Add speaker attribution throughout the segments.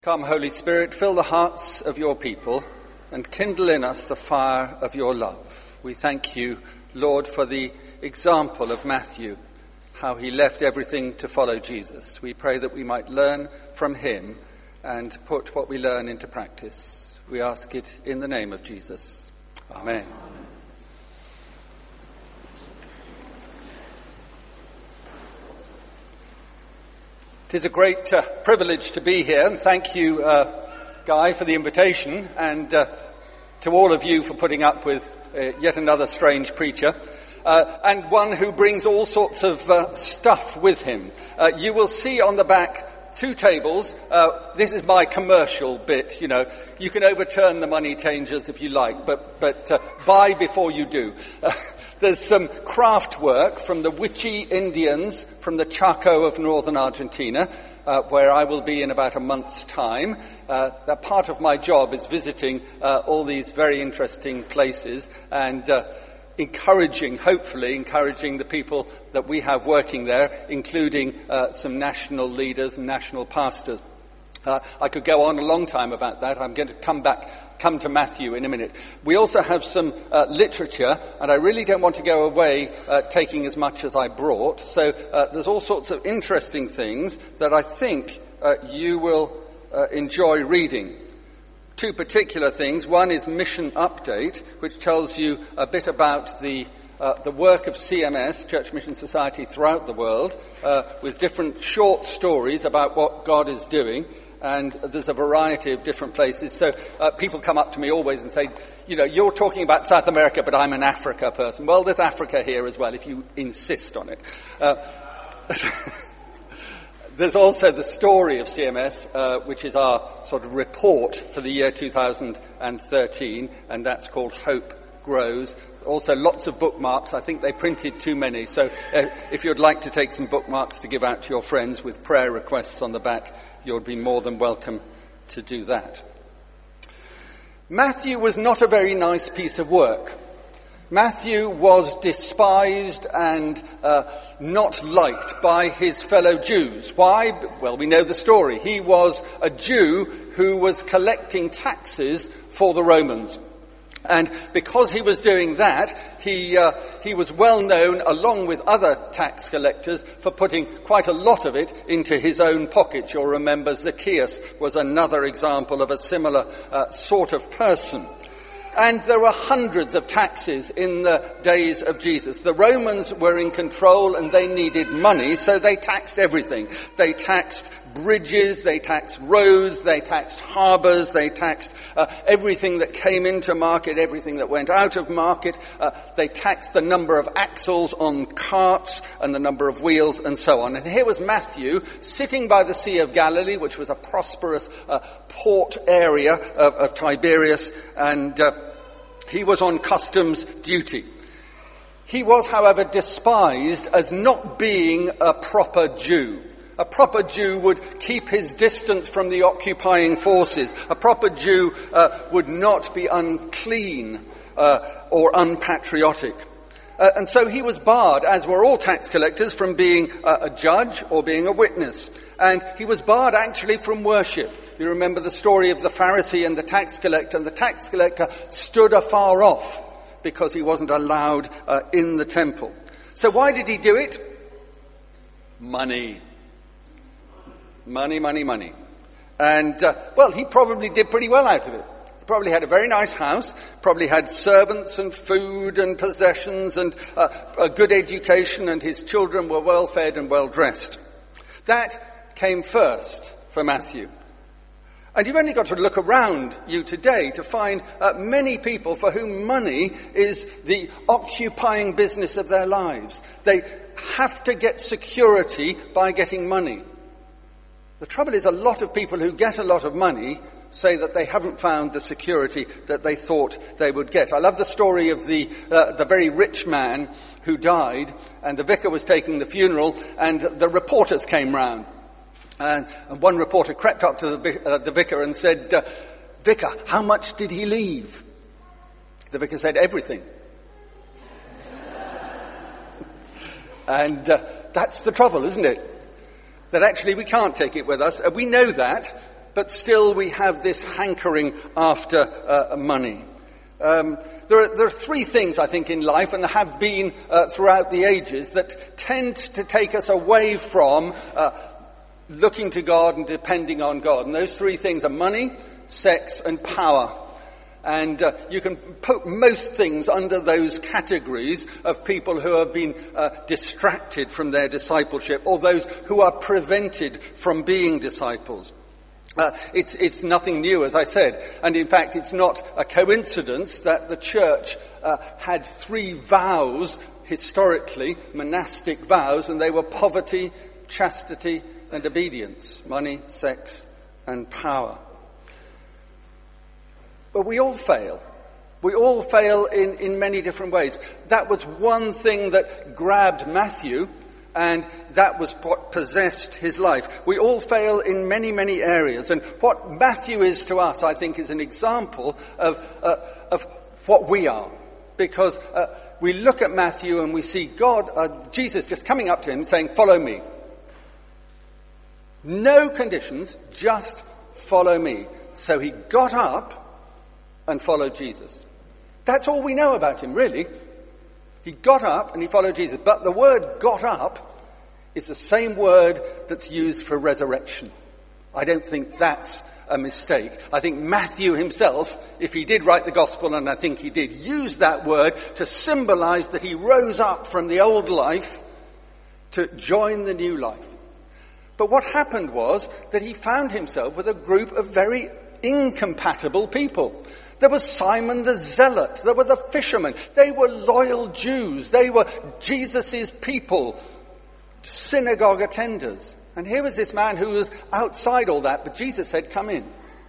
Speaker 1: Come, Holy Spirit, fill the hearts of your people and kindle in us the fire of your love. We thank you, Lord, for the example of Matthew, how he left everything to follow Jesus. We pray that we might learn from him and put what we learn into practice. We ask it in the name of Jesus. Amen. It is a great privilege to be here, and thank you, Guy, for the invitation, and to all of you for putting up with yet another strange preacher, and one who brings all sorts of stuff with him. You will see on the back 2 tables. This is my commercial bit, you know. You can overturn the money changers if you like, but buy before you do. There's some craft work from the Wichi Indians from the Chaco of northern Argentina, where I will be in about a month's time. That part of my job is visiting all these very interesting places and hopefully encouraging the people that we have working there, including some national leaders and national pastors. I could go on a long time about that. I'm going to come to Matthew in a minute. We also have some literature, and I really don't want to go away taking as much as I brought. So there's all sorts of interesting things that I think you will enjoy reading. 2 particular things. One is Mission Update, which tells you a bit about the work of CMS, Church Mission Society, throughout the world, with different short stories about what God is doing. And there's a variety of different places. So people come up to me always and say, you know, you're talking about South America, but I'm an Africa person. Well, there's Africa here as well, if you insist on it. There's also the story of CMS, which is our sort of report for the year 2013, and that's called Hope Grows. Also lots of bookmarks. I think they printed too many, so if you'd like to take some bookmarks to give out to your friends with prayer requests on the back, you'll be more than welcome to do that. Matthew was not a very nice piece of work. Matthew was despised and not liked by his fellow Jews. Why? Well, we know the story. He was a Jew who was collecting taxes for the Romans. And because he was doing that, he was well known, along with other tax collectors, for putting quite a lot of it into his own pocket. You'll remember Zacchaeus was another example of a similar sort of person. And there were hundreds of taxes in the days of Jesus. The Romans were in control and they needed money, so they taxed everything. They taxed bridges, they taxed roads, they taxed harbours, they taxed everything that came into market, everything that went out of market. They taxed the number of axles on carts and the number of wheels and so on. And here was Matthew sitting by the Sea of Galilee, which was a prosperous port area of Tiberias, and he was on customs duty. He was, however, despised as not being a proper Jew. A proper Jew would keep his distance from the occupying forces. A proper Jew would not be unclean or unpatriotic. And so he was barred, as were all tax collectors, from being a judge or being a witness. And he was barred actually from worship. You remember the story of the Pharisee and the tax collector, and the tax collector stood afar off because he wasn't allowed in the temple. So why did he do it? Money. Money, money, money. And, well, he probably did pretty well out of it. He probably had a very nice house, probably had servants and food and possessions and a good education, and his children were well fed and well dressed. That came first for Matthew. And you've only got to look around you today to find many people for whom money is the occupying business of their lives. They have to get security by getting money. The trouble is, a lot of people who get a lot of money say that they haven't found the security that they thought they would get. I love the story of the very rich man who died, and the vicar was taking the funeral, and the reporters came round. And one reporter crept up to the vicar and said, "Vicar, how much did he leave?" The vicar said, "Everything." And that's the trouble, isn't it? That actually we can't take it with us. We know that. but still we have this hankering after money. There are three things, I think, in life, and there have been throughout the ages, that tend to take us away from looking to God and depending on God. And those three things are money, sex, and power. And you can put most things under those categories of people who have been distracted from their discipleship, or those who are prevented from being disciples. It's nothing new, as I said. And in fact, it's not a coincidence that the church had three vows, historically, monastic vows, and they were poverty, chastity, and obedience. Money, sex, and power. But we all fail. We all fail in many different ways. That was one thing that grabbed Matthew, and that was what possessed his life. We all fail in many, many areas. And what Matthew is to us, I think, is an example of what we are. Because we look at Matthew and we see Jesus just coming up to him and saying, "Follow me." No conditions, just follow me. So he got up and followed Jesus. That's all we know about him, really. He got up and he followed Jesus. But the word "got up" is the same word that's used for resurrection. I don't think that's a mistake. I think Matthew himself, if he did write the gospel, and I think he did, use that word to symbolize that he rose up from the old life to join the new life. But what happened was that he found himself with a group of very incompatible people. There was Simon the Zealot. There were the fishermen. They were loyal Jews. They were Jesus' people, synagogue attenders. And here was this man who was outside all that, but Jesus said, "Come in."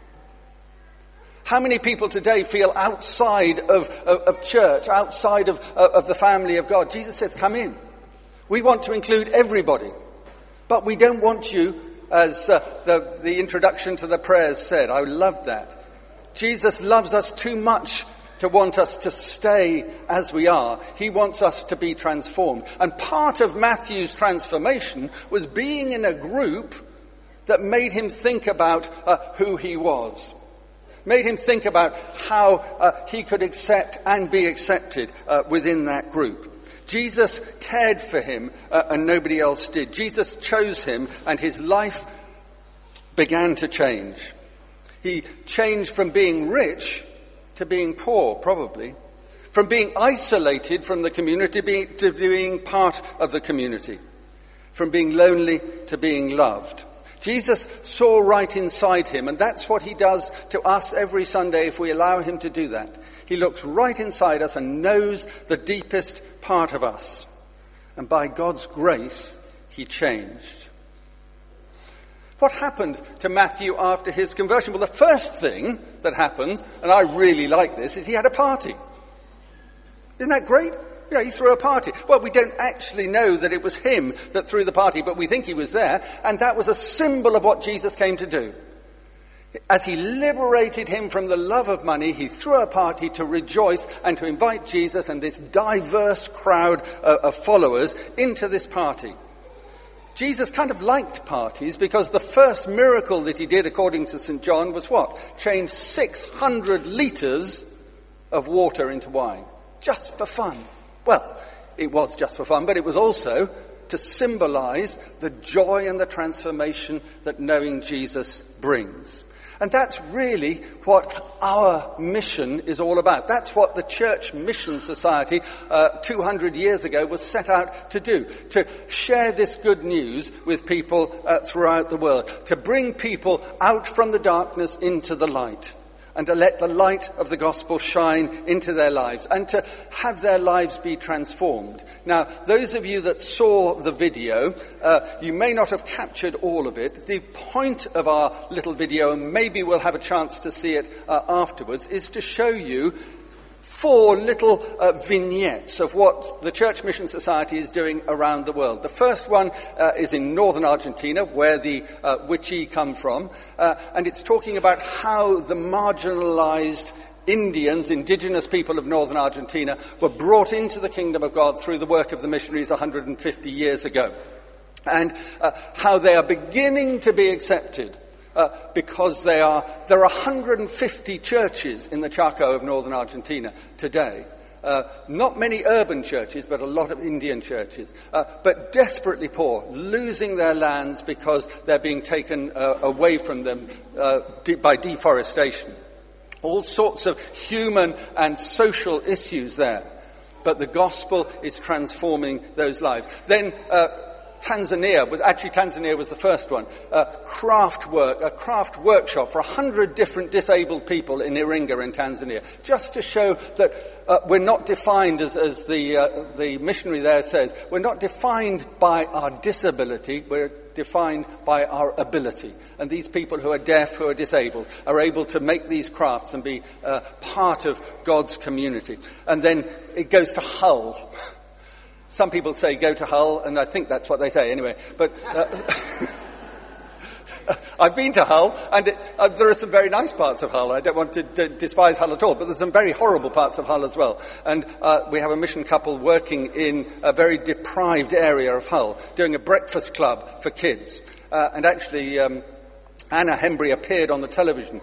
Speaker 1: How many people today feel outside of church, outside of the family of God? Jesus says, "Come in." We want to include everybody. But we don't want you, as the introduction to the prayers said. I loved that. Jesus loves us too much to want us to stay as we are. He wants us to be transformed. And part of Matthew's transformation was being in a group that made him think about who he was. Made him think about how he could accept and be accepted within that group. Jesus cared for him and nobody else did. Jesus chose him and his life began to change. He changed from being rich to being poor, probably. From being isolated from the community to being part of the community. From being lonely to being loved. Jesus saw right inside him, and that's what he does to us every Sunday if we allow him to do that. He looks right inside us and knows the deepest part of us. And by God's grace, he changed. What happened to Matthew after his conversion? Well, the first thing that happened, and I really like this, is he had a party. Isn't that great? You know, he threw a party. Well, we don't actually know that it was him that threw the party, but we think he was there, and that was a symbol of what Jesus came to do. As he liberated him from the love of money, he threw a party to rejoice and to invite Jesus and this diverse crowd of followers into this party. Jesus kind of liked parties because the first miracle that he did, according to St. John, was what? Changed 600 litres of water into wine. Just for fun. Well, it was just for fun, but it was also to symbolize the joy and the transformation that knowing Jesus brings. And that's really what our mission is all about. That's what the Church Mission Society 200 years ago was set out to do. To share this good news with people throughout the world. To bring people out from the darkness into the light. And to let the light of the gospel shine into their lives. And to have their lives be transformed. Now, those of you that saw the video, you may not have captured all of it. The point of our little video, and maybe we'll have a chance to see it afterwards, is to show you 4 little vignettes of what the Church Mission Society is doing around the world. The first one is in northern Argentina, where the Wichí come from, and it's talking about how the marginalized Indians, indigenous people of northern Argentina, were brought into the kingdom of God through the work of the missionaries 150 years ago, and how they are beginning to be accepted because there are 150 churches in the Chaco of northern Argentina today. Not many urban churches, but a lot of Indian churches, but desperately poor, losing their lands because they're being taken away from them by deforestation. All sorts of human and social issues there. But the gospel is transforming those lives. Then Tanzania was the first one. A craft workshop for 100 different disabled people in Iringa in Tanzania, just to show that we're not defined, as the missionary there says, we're not defined by our disability, we're defined by our ability. And these people who are deaf, who are disabled, are able to make these crafts and be part of God's community. And then it goes to Hull. Some people say go to Hull, and I think that's what they say anyway. But I've been to Hull, and there are some very nice parts of Hull. I don't want to despise Hull at all, but there's some very horrible parts of Hull as well. And we have a mission couple working in a very deprived area of Hull, doing a breakfast club for kids. And actually, Anna Hembry appeared on the television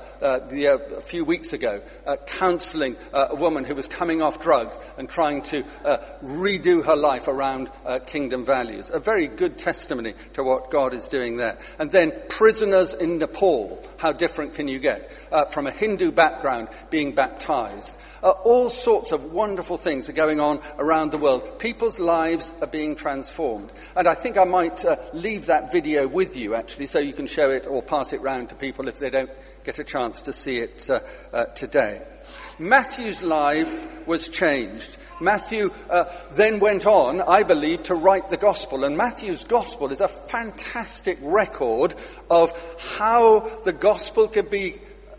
Speaker 1: a few weeks ago, counselling a woman who was coming off drugs and trying to redo her life around kingdom values. A very good testimony to what God is doing there. And then prisoners in Nepal. How different can you get? From a Hindu background being baptised. All sorts of wonderful things are going on around the world. People's lives are being transformed. And I think I might leave that video with you, actually, so you can show it or pass it round to people if they don't get a chance to see it today. Matthew's life was changed. Matthew then went on, I believe, to write the gospel. And Matthew's gospel is a fantastic record of how the gospel can be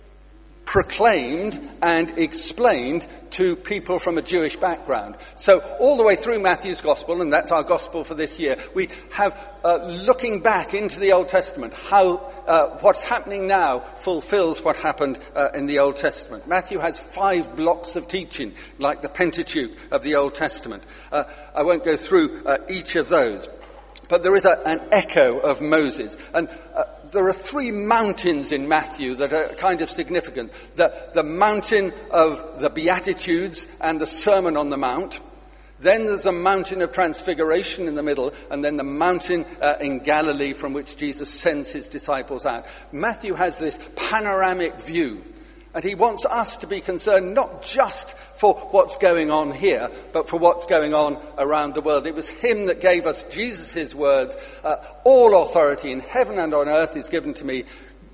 Speaker 1: proclaimed and explained to people from a Jewish background. So all the way through Matthew's gospel, and that's our gospel for this year, we have looking back into the Old Testament, how what's happening now fulfills what happened in the Old Testament. Matthew has 5 blocks of teaching, like the Pentateuch of the Old Testament. I won't go through each of those, but there is an echo of Moses. And there are 3 mountains in Matthew that are kind of significant. The mountain of the Beatitudes and the Sermon on the Mount. Then there's a mountain of transfiguration in the middle, and then the mountain in Galilee from which Jesus sends his disciples out. Matthew has this panoramic view, and he wants us to be concerned not just for what's going on here, but for what's going on around the world. It was him that gave us Jesus' words, all authority in heaven and on earth is given to me.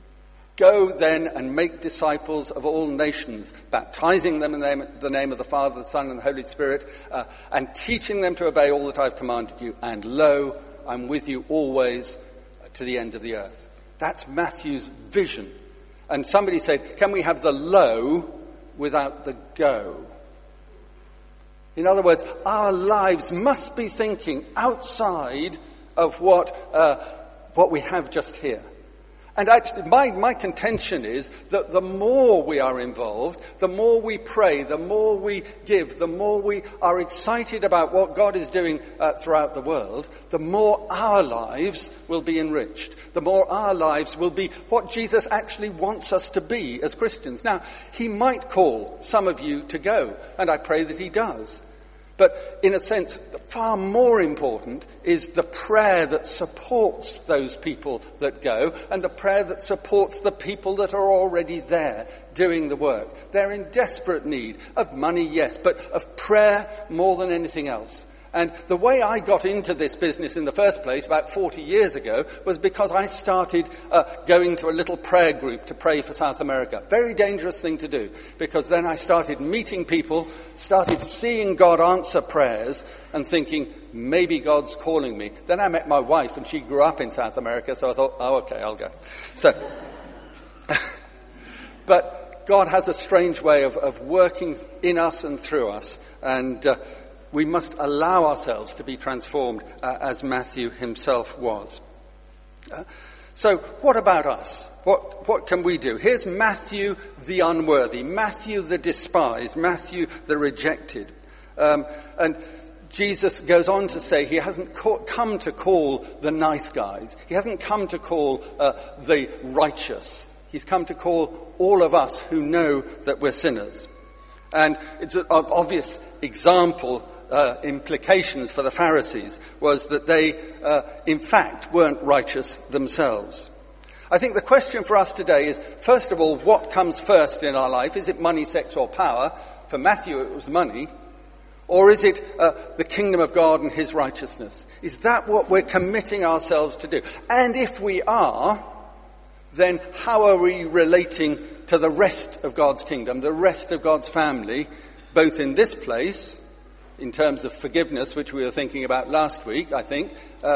Speaker 1: Go then and make disciples of all nations, baptizing them in the name of the Father, the Son, and the Holy Spirit, and teaching them to obey all that I've commanded you. And lo, I'm with you always to the end of the earth. That's Matthew's vision. And somebody said, can we have the lo without the go? In other words, our lives must be thinking outside of what we have just here. And actually, my contention is that the more we are involved, the more we pray, the more we give, the more we are excited about what God is doing throughout the world, the more our lives will be enriched. The more our lives will be what Jesus actually wants us to be as Christians. Now, he might call some of you to go, and I pray that he does. But in a sense, far more important is the prayer that supports those people that go, and the prayer that supports the people that are already there doing the work. They're in desperate need of money, yes, but of prayer more than anything else. And the way I got into this business in the first place about 40 years ago was because I started going to a little prayer group to pray for South America. Very dangerous thing to do, because then I started meeting people, started seeing God answer prayers and thinking, maybe God's calling me. Then I met my wife, and she grew up in South America, so I thought, oh, okay, I'll go. So, but God has a strange way of working in us and through us, and we must allow ourselves to be transformed as Matthew himself was. So what about us? What can we do? Here's Matthew the unworthy, Matthew the despised, Matthew the rejected. And Jesus goes on to say he hasn't come to call the nice guys. He hasn't come to call the righteous. He's come to call all of us who know that we're sinners. And it's an obvious example, implications for the Pharisees, was that they, in fact, weren't righteous themselves. I think the question for us today is, first of all, what comes first in our life? Is it money, sex, or power? For Matthew, it was money. Or is it the kingdom of God and his righteousness? Is that what we're committing ourselves to do? And if we are, then how are we relating to the rest of God's kingdom, the rest of God's family, both in this place, in terms of forgiveness, which we were thinking about last week, I think,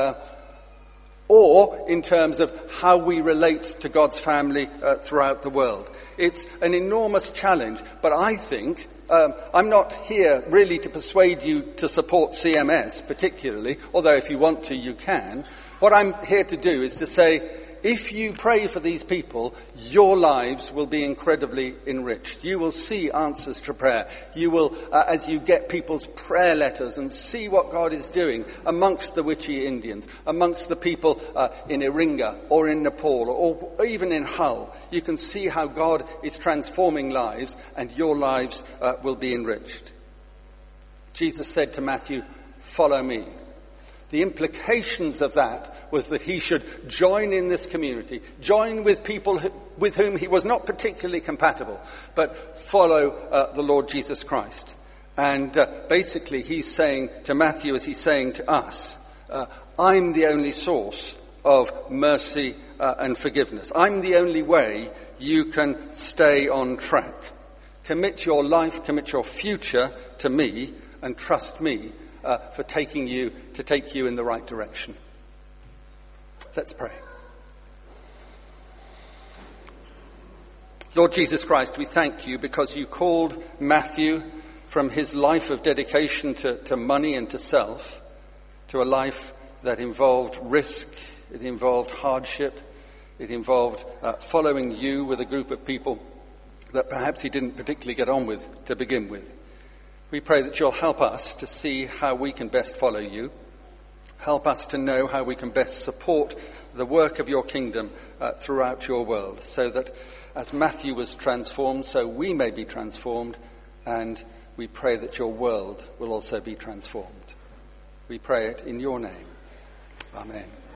Speaker 1: or in terms of how we relate to God's family throughout the world. It's an enormous challenge, but I think I'm not here really to persuade you to support CMS particularly, although if you want to, you can. What I'm here to do is to say, if you pray for these people, your lives will be incredibly enriched. You will see answers to prayer. You will, as you get people's prayer letters and see what God is doing amongst the Wichita Indians, amongst the people in Iringa or in Nepal or even in Hull, you can see how God is transforming lives and your lives will be enriched. Jesus said to Matthew, "Follow me." The implications of that was that he should join in this community, join with people with whom he was not particularly compatible, but follow the Lord Jesus Christ. And basically he's saying to Matthew, as he's saying to us, I'm the only source of mercy and forgiveness. I'm the only way you can stay on track. Commit your life, commit your future to me, and trust me for take you in the right direction. Let's pray. Lord Jesus Christ, we thank you because you called Matthew from his life of dedication to money and to self to a life that involved risk, it involved hardship, it involved following you with a group of people that perhaps he didn't particularly get on with to begin with. We pray that you'll help us to see how we can best follow you. Help us to know how we can best support the work of your kingdom throughout your world, so that as Matthew was transformed, so we may be transformed, and we pray that your world will also be transformed. We pray it in your name. Amen.